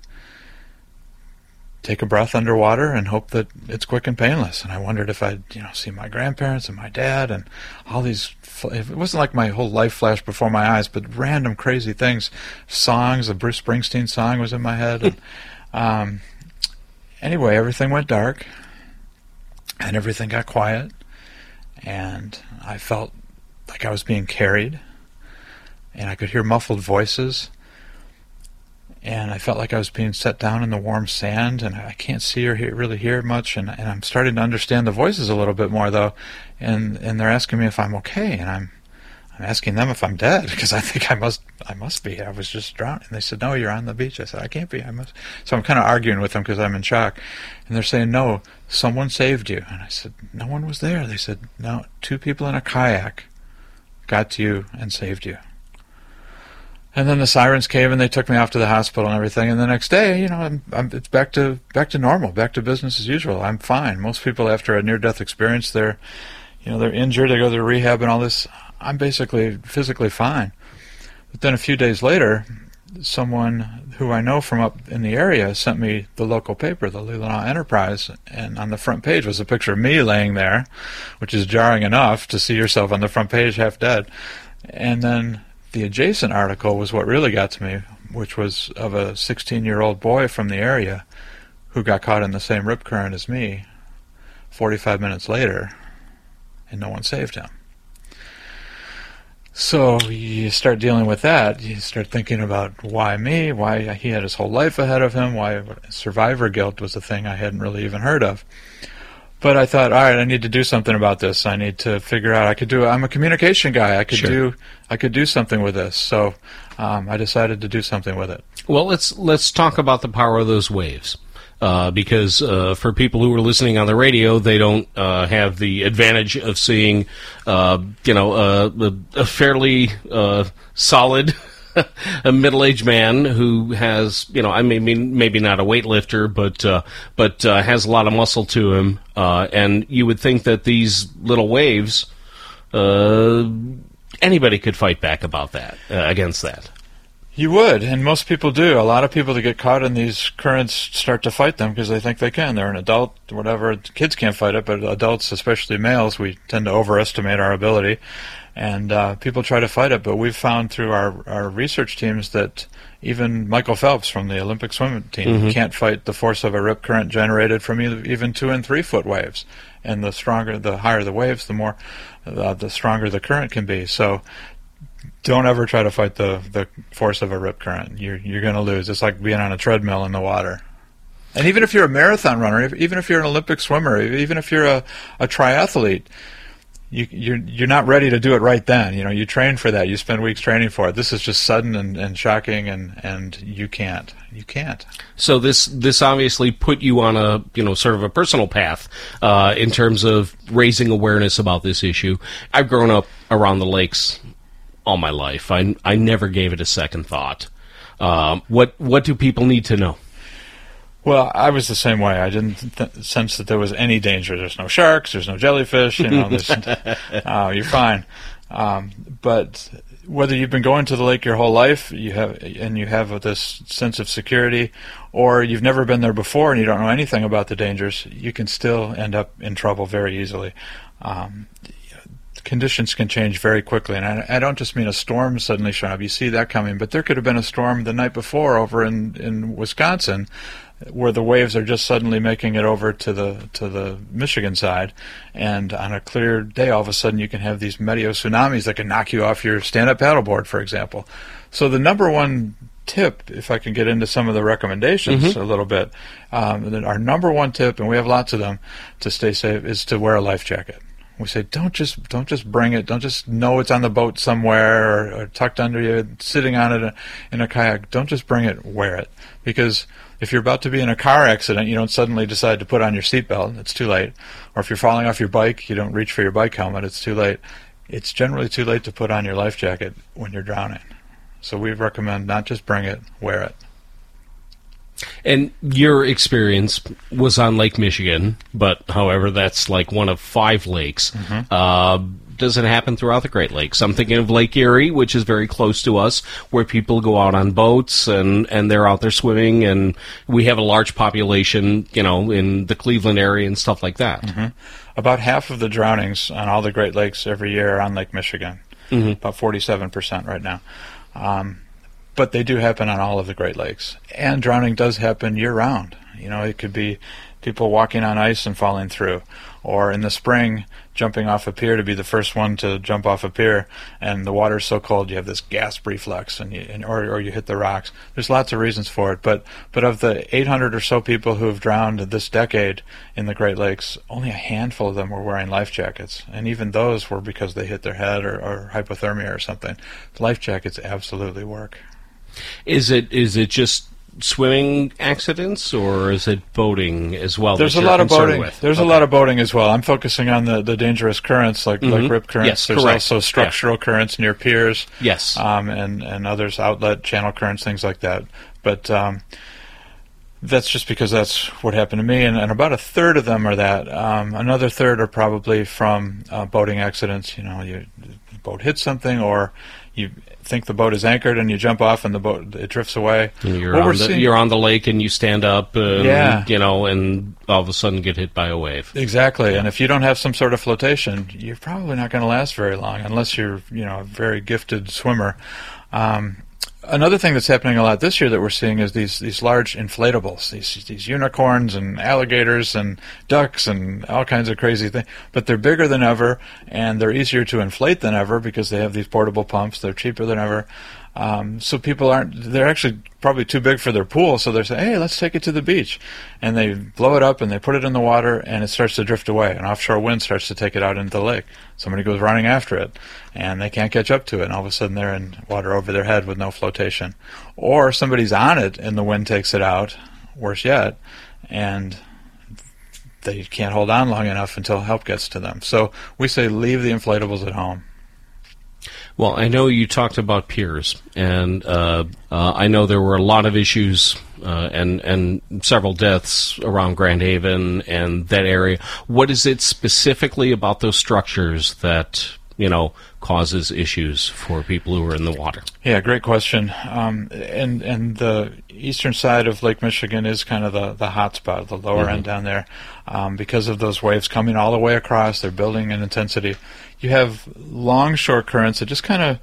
S5: take a breath underwater and hope that it's quick and painless. And I wondered if I'd, you know, see my grandparents and my dad and all these. It wasn't like my whole life flashed before my eyes, but random crazy things. Songs, a Bruce Springsteen song was in my head. And, um, anyway, everything went dark, and everything got quiet, and I felt like I was being carried, and I could hear muffled voices. And I felt like I was being set down in the warm sand, and I can't see or hear, really hear much. And, and I'm starting to understand the voices a little bit more, though. And and they're asking me if I'm okay, and I'm I'm asking them if I'm dead, because I think I must I must be. I was just drowning. And they said, "No, you're on the beach." I said, "I can't be. I must." So I'm kind of arguing with them because I'm in shock. And they're saying, "No, someone saved you." And I said, "No one was there." They said, "No, two people in a kayak got to you and saved you." And then the sirens came, and they took me off to the hospital and everything. And the next day, you know, I'm, I'm, it's back to back to normal, back to business as usual. I'm fine. Most people, after a near-death experience, they're, you know, they're injured. They go to rehab and all this. I'm basically physically fine. But then a few days later, someone who I know from up in the area sent me the local paper, the Leelanau Enterprise, and on the front page was a picture of me laying there, which is jarring enough to see yourself on the front page half dead. And then the adjacent article was what really got to me, which was of a sixteen-year-old boy from the area who got caught in the same rip current as me forty-five minutes later, and no one saved him. So you start dealing with that. You start thinking about why me, why he had his whole life ahead of him, why survivor guilt was a thing I hadn't really even heard of. But I thought, all right, I need to do something about this. I need to figure out. I could do. I'm a communication guy. I could
S4: Sure.
S5: do. I could do something with this. So um, I decided to do something with it.
S4: Well, let's let's talk about the power of those waves, uh, because uh, for people who are listening on the radio, they don't uh, have the advantage of seeing, uh, you know, uh, a, a fairly uh, solid. A middle-aged man who has, you know, I mean, maybe not a weightlifter, but uh, but uh, has a lot of muscle to him, uh, and you would think that these little waves, uh, anybody could fight back about that, uh, against that.
S5: You would, and most people do. A lot of people that get caught in these currents start to fight them because they think they can. They're an adult, whatever. Kids can't fight it, but adults, especially males, we tend to overestimate our ability. And uh, people try to fight it, but we've found through our, our research teams that even Michael Phelps from the Olympic swimming team mm-hmm. can't fight the force of a rip current generated from either, even two and three foot waves. And the stronger, the higher the waves, the more, uh, the stronger the current can be. So don't ever try to fight the, the force of a rip current. You're you're going to lose. It's like being on a treadmill in the water. And even if you're a marathon runner, even if you're an Olympic swimmer, even if you're a, a triathlete, you, you're you're not ready to do it right then. You know, you train for that. You spend weeks training for it. This is just sudden and, and shocking, and, and you can't. You can't.
S4: So this this obviously put you on a you know sort of a personal path uh, in terms of raising awareness about this issue. I've grown up around the lakes all my life. I I never gave it a second thought. Um, what what do people need to know?
S5: Well, I was the same way. I didn't th- sense that there was any danger. There's no sharks. There's no jellyfish. You know, there's, uh, you're fine. Um, but whether you've been going to the lake your whole life, you have, and you have this sense of security, or you've never been there before and you don't know anything about the dangers, you can still end up in trouble very easily. Um, conditions can change very quickly, and I, I don't just mean a storm suddenly showing up. You see that coming, but there could have been a storm the night before over in, in Wisconsin, where the waves are just suddenly making it over to the to the Michigan side, and on a clear day, all of a sudden you can have these meteo tsunamis that can knock you off your stand-up paddleboard, for example. So the number one tip, if I can get into some of the recommendations mm-hmm. a little bit, um, our number one tip, and we have lots of them to stay safe, is to wear a life jacket. We say don't just don't just bring it. Don't just know it's on the boat somewhere or, or tucked under you, sitting on it in a kayak. Don't just bring it. Wear it, because if you're about to be in a car accident, you don't suddenly decide to put on your seatbelt. It's too late. Or if you're falling off your bike, you don't reach for your bike helmet. It's too late. It's generally too late to put on your life jacket when you're drowning. So we recommend not just bring it, wear it.
S4: And your experience was on Lake Michigan, but however, that's like one of five lakes. Mm-hmm. Uh, does it happen throughout the Great Lakes? I'm thinking of Lake Erie, which is very close to us, where people go out on boats and, and they're out there swimming, and we have a large population, you know, in the Cleveland area and stuff like that.
S5: Mm-hmm. About half of the drownings on all the Great Lakes every year are on Lake Michigan, mm-hmm. about forty-seven percent right now. Um, but they do happen on all of the Great Lakes. And drowning does happen year-round. You know, it could be people walking on ice and falling through, or in the spring jumping off a pier to be the first one to jump off a pier, and the water's so cold you have this gasp reflex, and, you, and or, or you hit the rocks. There's lots of reasons for it, but but of the eight hundred or so people who have drowned this decade in the Great Lakes, only a handful of them were wearing life jackets, and even those were because they hit their head or, or hypothermia or something. Life jackets absolutely work.
S4: Is it is it just swimming accidents, or is it boating as well?
S5: There's a lot of boating. With? There's okay. a lot of boating as well. I'm focusing on the, the dangerous currents, like mm-hmm. like rip currents.
S4: Yes,
S5: There's
S4: correct.
S5: also structural yeah. currents near piers.
S4: Yes,
S5: um, and and others, outlet channel currents, things like that. But um, that's just because that's what happened to me, and, and about a third of them are that. Um, another third are probably from uh, boating accidents. You know, you, the boat hits something, or you think the boat is anchored and you jump off and the boat it drifts away.
S4: And you're, on the, seeing, you're on the lake and you stand up, and,
S5: yeah.
S4: you know, and all of a sudden get hit by a wave.
S5: Exactly, and if you don't have some sort of flotation, you're probably not going to last very long unless you're, you know, a very gifted swimmer. Um, Another thing that's happening a lot this year that we're seeing is these these large inflatables, these these unicorns and alligators and ducks and all kinds of crazy things. But they're bigger than ever, and they're easier to inflate than ever because they have these portable pumps. They're cheaper than ever. Um, so people aren't, they're actually probably too big for their pool, so they're saying, hey, let's take it to the beach. And they blow it up and they put it in the water, and it starts to drift away. An offshore wind starts to take it out into the lake. Somebody goes running after it, and they can't catch up to it, and all of a sudden they're in water over their head with no flotation. Or somebody's on it and the wind takes it out, worse yet, and they can't hold on long enough until help gets to them. So we say leave the inflatables at home.
S4: Well, I know you talked about piers, and uh, uh, I know there were a lot of issues uh, and and several deaths around Grand Haven and that area. What is it specifically about those structures that you know, causes issues for people who are in the water?
S5: Yeah, great question. Um, and and the eastern side of Lake Michigan is kind of the, the hot spot, the lower mm-hmm. end down there, um, because of those waves coming all the way across. They're building in intensity. You have long-shore currents that just kind of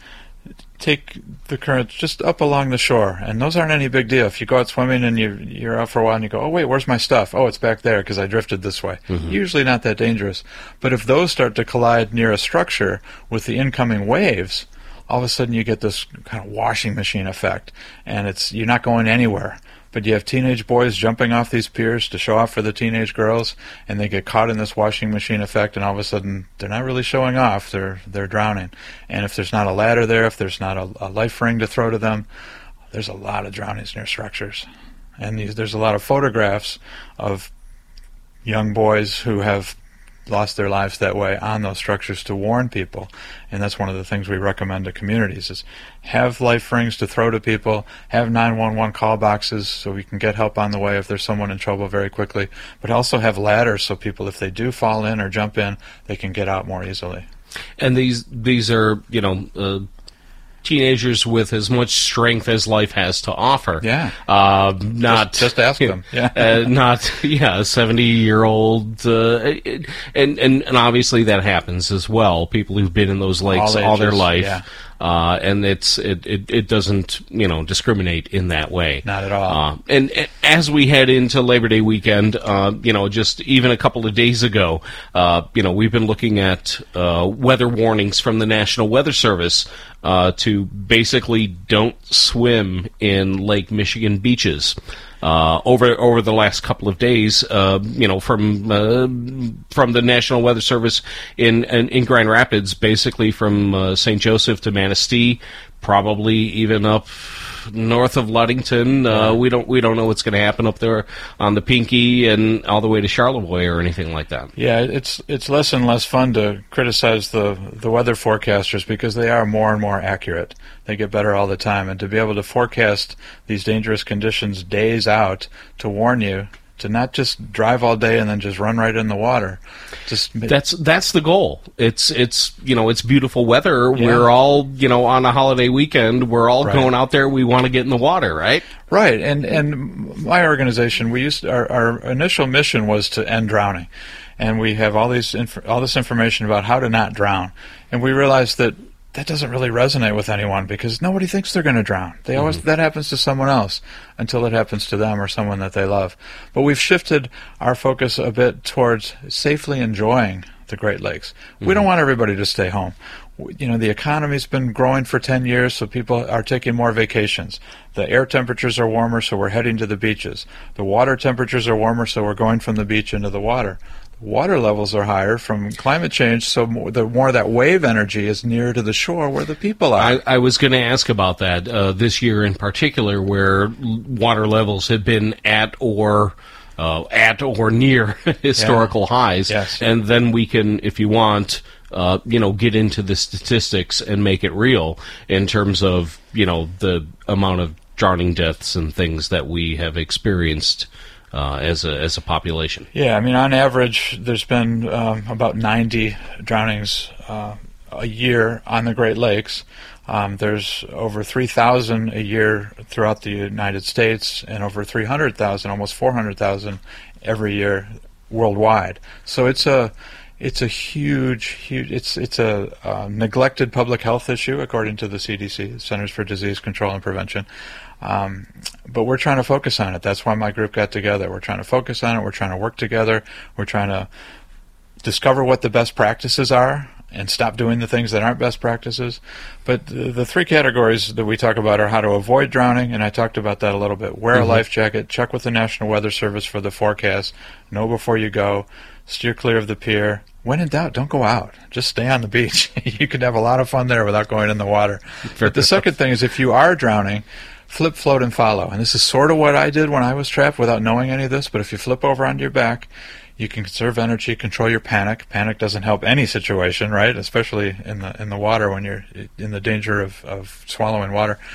S5: take the currents just up along the shore, and those aren't any big deal. If you go out swimming and you, you're out for a while and you go, oh, wait, where's my stuff? Oh, it's back there because I drifted this way. Mm-hmm. Usually not that dangerous. But if those start to collide near a structure with the incoming waves, all of a sudden you get this kind of washing machine effect, and it's you're not going anywhere. But you have teenage boys jumping off these piers to show off for the teenage girls, and they get caught in this washing machine effect, and all of a sudden they're not really showing off. They're they're drowning. And if there's not a ladder there, if there's not a, a life ring to throw to them, there's a lot of drownings near structures. And these, there's a lot of photographs of young boys who have lost their lives that way on those structures to warn people. And that's one of the things we recommend to communities is have life rings to throw to people, have nine one one call boxes so we can get help on the way if there's someone in trouble very quickly, but also have ladders so people, if they do fall in or jump in, they can get out more easily.
S4: And these these are, you know, uh, teenagers with as much strength as life has to offer.
S5: Yeah.
S4: Uh, not
S5: just, just ask them. Yeah.
S4: uh, not yeah, a seventy-year-old, uh, and and and obviously that happens as well. People who've been in those lakes all, all their life.
S5: Yeah.
S4: Uh, and it's it, it, it doesn't, you know, discriminate in that way.
S5: Not at all.
S4: Uh, and, and as we head into Labor Day weekend, uh, you know, just even a couple of days ago, uh, you know, we've been looking at uh, weather warnings from the National Weather Service uh, to basically don't swim in Lake Michigan beaches. Uh, over over the last couple of days, uh, you know, from uh, from the National Weather Service in in, in Grand Rapids, basically from uh, Saint Joseph to Manistee, probably even up north of Ludington. Uh, we don't we don't know what's going to happen up there on the Pinky and all the way to Charlevoix or anything like that.
S5: Yeah, it's it's less and less fun to criticize the the weather forecasters because they are more and more accurate. They get better all the time, and to be able to forecast these dangerous conditions days out to warn you, to not just drive all day and then just run right in the water. Just
S4: that's that's the goal. It's it's you know it's beautiful weather.
S5: Yeah.
S4: We're all you know on a holiday weekend. We're all
S5: right.
S4: going out there. We want to get in the water, right?
S5: Right. And and my organization, we used our our initial mission was to end drowning, and we have all these inf- all this information about how to not drown, and we realized that that doesn't really resonate with anyone because nobody thinks they're going to drown. They always mm-hmm. that happens to someone else until it happens to them or someone that they love. But we've shifted our focus a bit towards safely enjoying the Great Lakes. Mm-hmm. We don't want everybody to stay home. You know, the economy's been growing for ten years, so people are taking more vacations. The air temperatures are warmer, so we're heading to the beaches. The water temperatures are warmer, so we're going from the beach into the water. Water levels are higher from climate change, so more, the more of that wave energy is nearer to the shore where the people are.
S4: I, I was going to ask about that uh, this year in particular, where water levels have been at or uh, at or near historical
S5: yeah.
S4: highs,
S5: yes.
S4: and then we can, if you want, uh, you know, get into the statistics and make it real in terms of you know the amount of drowning deaths and things that we have experienced. Uh, as a as a population.
S5: Yeah, I mean, on average, there's been um, about ninety drownings uh, a year on the Great Lakes. Um, there's over three thousand a year throughout the United States, and over three hundred thousand, almost four hundred thousand every year worldwide. So it's a it's a huge, huge. It's it's a uh, neglected public health issue, according to the C D C, Centers for Disease Control and Prevention. Um, but we're trying to focus on it. That's why my group got together. We're trying to focus on it. We're trying to work together. We're trying to discover what the best practices are and stop doing the things that aren't best practices. But the, the three categories that we talk about are how to avoid drowning, and I talked about that a little bit. Wear mm-hmm. a life jacket. Check with the National Weather Service for the forecast. Know before you go. Steer clear of the pier. When in doubt, don't go out. Just stay on the beach. You could have a lot of fun there without going in the water. But the second thing is if you are drowning, flip, float, and follow. And this is sort of what I did when I was trapped without knowing any of this, but if you flip over onto your back, you can conserve energy, control your panic. Panic doesn't help any situation, right? Especially in the in the water when you're in the danger of, of swallowing water.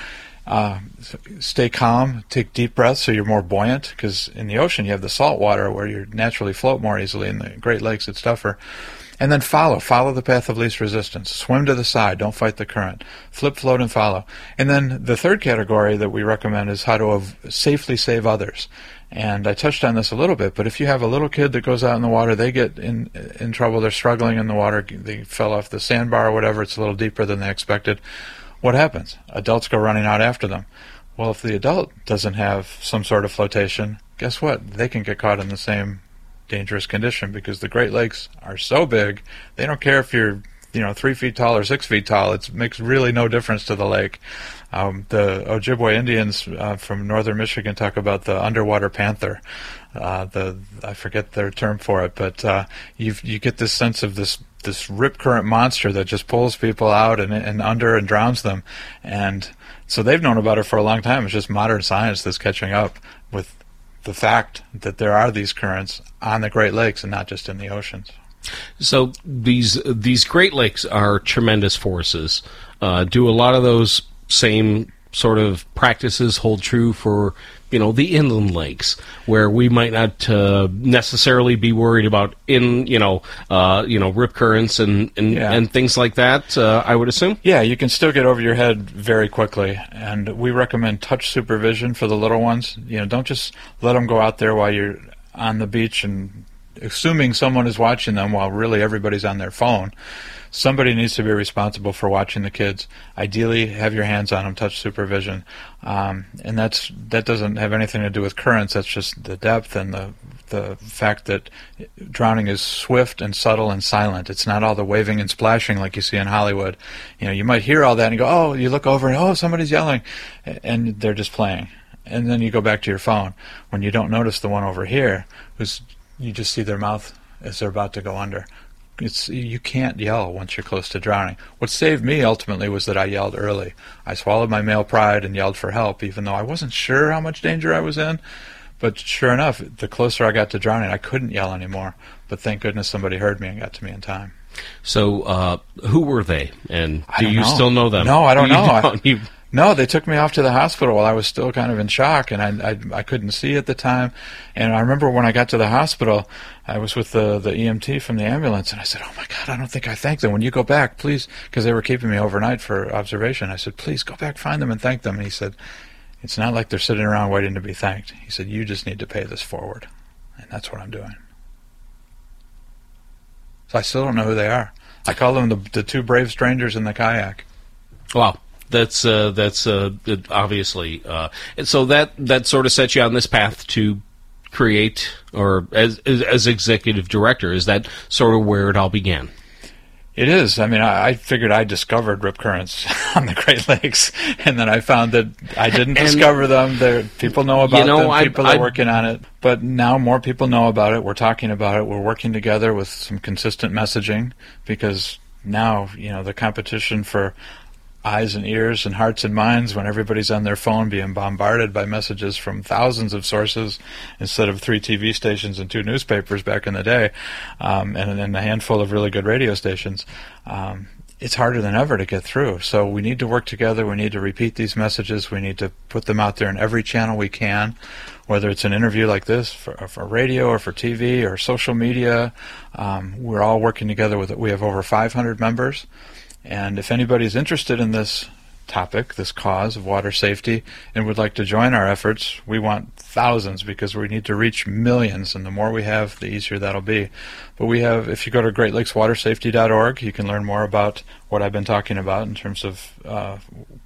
S5: Uh, stay calm, take deep breaths so you're more buoyant, because in the ocean you have the salt water where you naturally float more easily. In the Great Lakes it's tougher. And then follow. Follow the path of least resistance. Swim to the side. Don't fight the current. Flip, float, and follow. And then the third category that we recommend is how to av- safely save others. And I touched on this a little bit, but if you have a little kid that goes out in the water, they get in in trouble, they're struggling in the water, they fell off the sandbar or whatever, it's a little deeper than they expected. What happens? Adults go running out after them. Well, if the adult doesn't have some sort of flotation, guess what? They can get caught in the same dangerous condition, because the Great Lakes are so big, they don't care if you're, you know, three feet tall or six feet tall. It makes really no difference to the lake. Um, the Ojibwe Indians uh, from northern Michigan talk about the underwater panther. Uh, the I forget their term for it, but uh, you you get this sense of this this rip current monster that just pulls people out and, and under and drowns them. And so they've known about it for a long time. It's just modern science that's catching up with the fact that there are these currents on the Great Lakes and not just in the oceans.
S4: So these these Great Lakes are tremendous forces. Uh, do a lot of those same sort of practices hold true for, you know, the inland lakes, where we might not uh, necessarily be worried about in, you know, uh, you know, rip currents and and,
S5: Yeah.
S4: and things like that? Uh, I would assume.
S5: Yeah, you can still get over your head very quickly, and we recommend touch supervision for the little ones. You know, don't just let them go out there while you're on the beach and assuming someone is watching them while really everybody's on their phone. Somebody needs to be responsible for watching the kids. Ideally, have your hands on them, touch supervision. Um, and that's that doesn't have anything to do with currents. That's just the depth and the the fact that drowning is swift and subtle and silent. It's not all the waving and splashing like you see in Hollywood. You know, you might hear all that and you go, oh, you look over and, oh, somebody's yelling. And they're just playing. And then you go back to your phone when you don't notice the one over here, who's you just see their mouth as they're about to go under. It's you can't yell once you're close to drowning. What saved me ultimately was that I yelled early. I swallowed my male pride and yelled for help, even though I wasn't sure how much danger I was in. But sure enough, the closer I got to drowning, I couldn't yell anymore. But thank goodness somebody heard me and got to me in time.
S4: So uh, who were they, and
S5: I
S4: do
S5: don't
S4: you
S5: know.
S4: still know them?
S5: No, I don't
S4: You
S5: know.
S4: don't.
S5: I-
S4: You-
S5: No, they took me off to the hospital while I was still kind of in shock, and I, I I couldn't see at the time. And I remember when I got to the hospital, I was with the the E M T from the ambulance, and I said, "Oh my God, I don't think I thanked them. When you go back, please," because they were keeping me overnight for observation. I said, "Please go back, find them, and thank them." And he said, "It's not like they're sitting around waiting to be thanked." He said, "You just need to pay this forward," and that's what I'm doing. So I still don't know who they are. I call them the the two brave strangers in the kayak.
S4: Wow. That's uh, that's uh, it- obviously, uh, and so that that sort of sets you on this path to create, or as, as as executive director, is that sort of where it all began?
S5: It is. I mean, I, I figured I discovered rip currents on the Great Lakes, and then I found that I didn't
S4: And-
S5: discover them. There, people know about
S4: You know,
S5: them.
S4: I-
S5: People
S4: I-
S5: are working on it. But now more people know about it. We're talking about it. We're working together with some consistent messaging, because now, you know, the competition for eyes and ears and hearts and minds, when everybody's on their phone being bombarded by messages from thousands of sources instead of three T V stations and two newspapers back in the day, um, and, and a handful of really good radio stations, um, it's harder than ever to get through. So we need to work together. We need to repeat these messages. We need to put them out there in every channel we can, whether it's an interview like this for, for radio or for T V or social media. Um, we're all working together with it. We have over five hundred members. And if anybody's interested in this topic, this cause of water safety, and would like to join our efforts, we want thousands, because we need to reach millions, and the more we have, the easier that'll be. But we have, if you go to great lakes water safety dot org, you can learn more about what I've been talking about in terms of uh,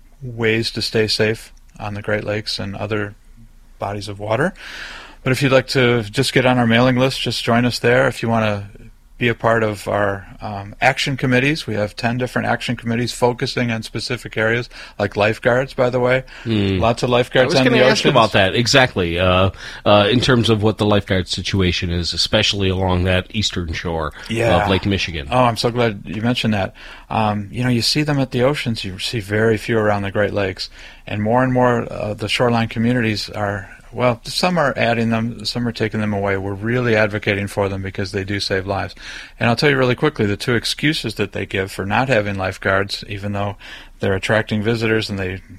S5: ways to stay safe on the Great Lakes and other bodies of water. But if you'd like to just get on our mailing list, just join us there. If you want to be a part of our um, action committees. We have ten different action committees focusing on specific areas, like lifeguards, by the way.
S4: Mm.
S5: Lots of
S4: I
S5: lifeguards
S4: was
S5: on
S4: going
S5: the
S4: to ask
S5: oceans.
S4: about that exactly, uh, uh, in terms of what the lifeguard situation is, especially along that eastern shore
S5: Yeah.
S4: of Lake Michigan.
S5: Oh, I'm so glad you mentioned that. Um, you know, you see them at the oceans. You see very few around the Great Lakes. And more and more uh, the shoreline communities are, well, some are adding them, some are taking them away. We're really advocating for them because they do save lives. And I'll tell you really quickly, the two excuses that they give for not having lifeguards, even though they're attracting visitors and they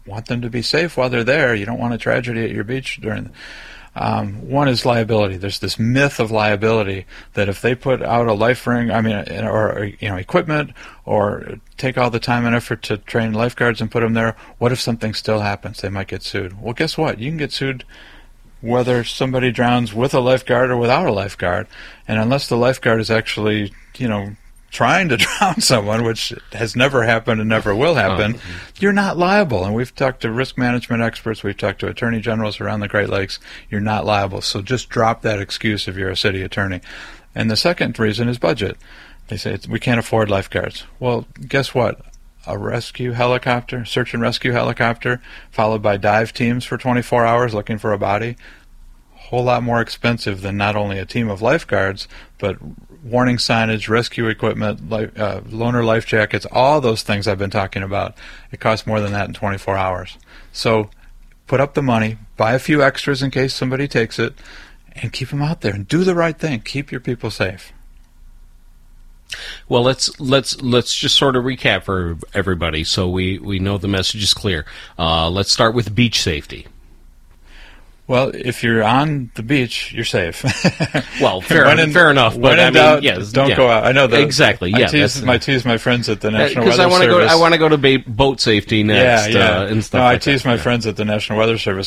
S5: want them to be safe while they're there. You don't want a tragedy at your beach during. Um, one is liability. There's this myth of liability that if they put out a life ring, I mean, or, or you know, equipment, or take all the time and effort to train lifeguards and put them there, what if something still happens? They might get sued. Well, guess what? You can get sued whether somebody drowns with a lifeguard or without a lifeguard, and unless the lifeguard is actually, you know, trying to drown someone, which has never happened and never will happen, oh. you're not liable. And we've talked to risk management experts, we've talked to attorney generals around the Great Lakes, you're not liable. So just drop that excuse if you're a city attorney. And the second reason is budget. They say, we can't afford lifeguards. Well, guess what? A rescue helicopter, search and rescue helicopter, followed by dive teams for twenty-four hours looking for a body, whole lot more expensive than not only a team of lifeguards, but warning signage, rescue equipment, life, uh, loaner life jackets, all those things I've been talking about. It costs more than that in twenty-four hours. So put up the money, buy a few extras in case somebody takes it, and keep them out there and do the right thing. Keep your people safe.
S4: Well, let's let's let's just sort of recap for everybody so we, we know the message is clear. Uh, let's start with beach safety.
S5: Well, if you're on the beach, you're safe.
S4: Well, fair, in, fair enough. But
S5: when in
S4: I mean,
S5: doubt,
S4: yes,
S5: don't
S4: yeah.
S5: go out. I know that.
S4: Exactly. Yeah,
S5: I tease, I tease my friends at the National
S4: Weather
S5: Weather
S4: I wanna
S5: Service.
S4: Go, I want to go to ba- boat safety next.
S5: Yeah, yeah.
S4: Uh, and stuff
S5: no,
S4: like
S5: I tease
S4: that.
S5: my
S4: yeah.
S5: friends at the National Weather Service